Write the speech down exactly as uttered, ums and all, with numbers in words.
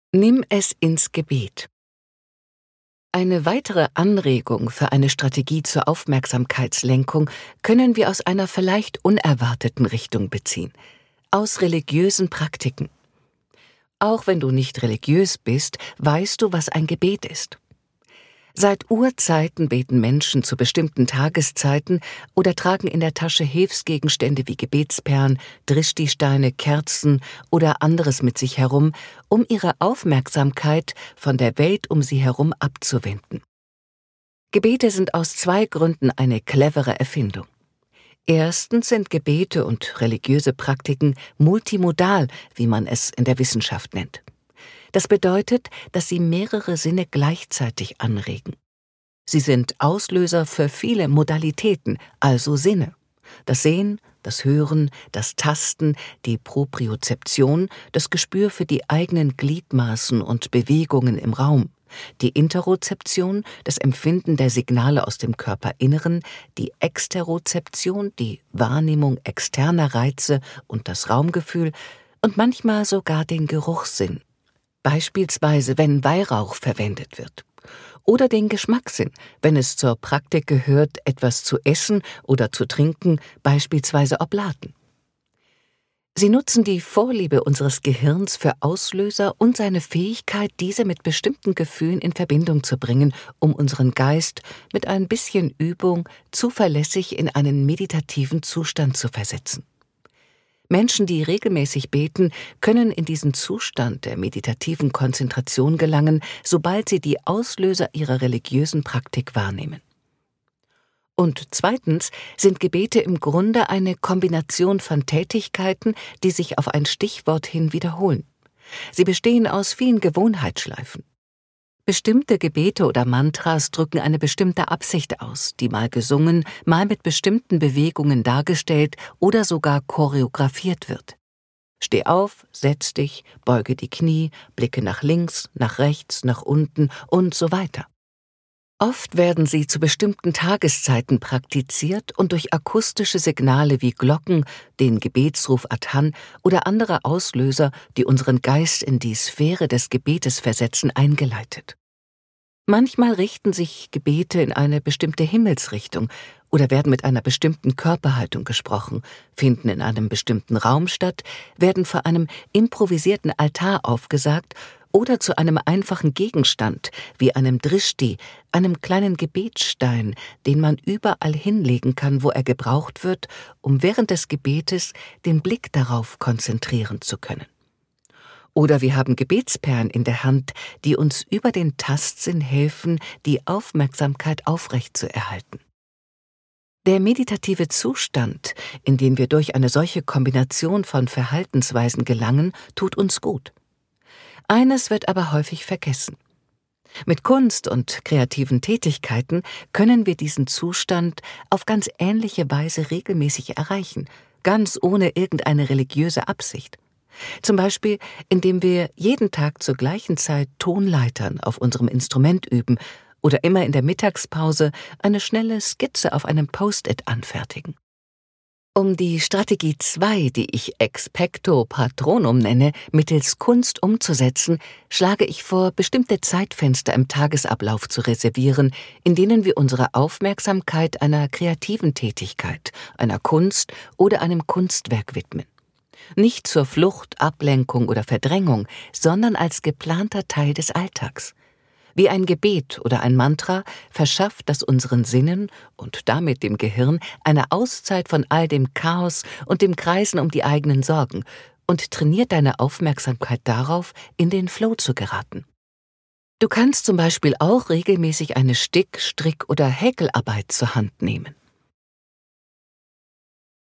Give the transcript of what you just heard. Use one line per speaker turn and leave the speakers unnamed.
Nimm es ins Gebet. Eine weitere Anregung für eine Strategie zur Aufmerksamkeitslenkung können wir aus einer vielleicht unerwarteten Richtung beziehen: aus religiösen Praktiken. Auch wenn du nicht religiös bist, weißt du, was ein Gebet ist. Seit Urzeiten beten Menschen zu bestimmten Tageszeiten oder tragen in der Tasche Hilfsgegenstände wie Gebetsperlen, Drishti-Steine, Kerzen oder anderes mit sich herum, um ihre Aufmerksamkeit von der Welt um sie herum abzuwenden. Gebete sind aus zwei Gründen eine clevere Erfindung. Erstens sind Gebete und religiöse Praktiken multimodal, wie man es in der Wissenschaft nennt. Das bedeutet, dass sie mehrere Sinne gleichzeitig anregen. Sie sind Auslöser für viele Modalitäten, also Sinne: das Sehen, das Hören, das Tasten, die Propriozeption, das Gespür für die eigenen Gliedmaßen und Bewegungen im Raum, die Interozeption, das Empfinden der Signale aus dem Körperinneren, die Exterozeption, die Wahrnehmung externer Reize und das Raumgefühl und manchmal sogar den Geruchssinn, beispielsweise wenn Weihrauch verwendet wird, oder den Geschmackssinn, wenn es zur Praktik gehört, etwas zu essen oder zu trinken, beispielsweise Oblaten. Sie nutzen die Vorliebe unseres Gehirns für Auslöser und seine Fähigkeit, diese mit bestimmten Gefühlen in Verbindung zu bringen, um unseren Geist mit ein bisschen Übung zuverlässig in einen meditativen Zustand zu versetzen. Menschen, die regelmäßig beten, können in diesen Zustand der meditativen Konzentration gelangen, sobald sie die Auslöser ihrer religiösen Praktik wahrnehmen. Und zweitens sind Gebete im Grunde eine Kombination von Tätigkeiten, die sich auf ein Stichwort hin wiederholen. Sie bestehen aus vielen Gewohnheitsschleifen. Bestimmte Gebete oder Mantras drücken eine bestimmte Absicht aus, die mal gesungen, mal mit bestimmten Bewegungen dargestellt oder sogar choreografiert wird. Steh auf, setz dich, beuge die Knie, blicke nach links, nach rechts, nach unten und so weiter. Oft werden sie zu bestimmten Tageszeiten praktiziert und durch akustische Signale wie Glocken, den Gebetsruf Adhan oder andere Auslöser, die unseren Geist in die Sphäre des Gebetes versetzen, eingeleitet. Manchmal richten sich Gebete in eine bestimmte Himmelsrichtung oder werden mit einer bestimmten Körperhaltung gesprochen, finden in einem bestimmten Raum statt, werden vor einem improvisierten Altar aufgesagt oder zu einem einfachen Gegenstand wie einem Drishti, einem kleinen Gebetsstein, den man überall hinlegen kann, wo er gebraucht wird, um während des Gebetes den Blick darauf konzentrieren zu können. Oder wir haben Gebetsperlen in der Hand, die uns über den Tastsinn helfen, die Aufmerksamkeit aufrechtzuerhalten. Der meditative Zustand, in den wir durch eine solche Kombination von Verhaltensweisen gelangen, tut uns gut. Eines wird aber häufig vergessen: Mit Kunst und kreativen Tätigkeiten können wir diesen Zustand auf ganz ähnliche Weise regelmäßig erreichen, ganz ohne irgendeine religiöse Absicht. Zum Beispiel, indem wir jeden Tag zur gleichen Zeit Tonleitern auf unserem Instrument üben oder immer in der Mittagspause eine schnelle Skizze auf einem Post-it anfertigen. Um die Strategie zwei, die ich Expecto Patronum nenne, mittels Kunst umzusetzen, schlage ich vor, bestimmte Zeitfenster im Tagesablauf zu reservieren, in denen wir unsere Aufmerksamkeit einer kreativen Tätigkeit, einer Kunst oder einem Kunstwerk widmen. Nicht zur Flucht, Ablenkung oder Verdrängung, sondern als geplanter Teil des Alltags. Wie ein Gebet oder ein Mantra verschafft das unseren Sinnen und damit dem Gehirn eine Auszeit von all dem Chaos und dem Kreisen um die eigenen Sorgen und trainiert deine Aufmerksamkeit darauf, in den Flow zu geraten. Du kannst zum Beispiel auch regelmäßig eine Stick-, Strick- oder Häkelarbeit zur Hand nehmen.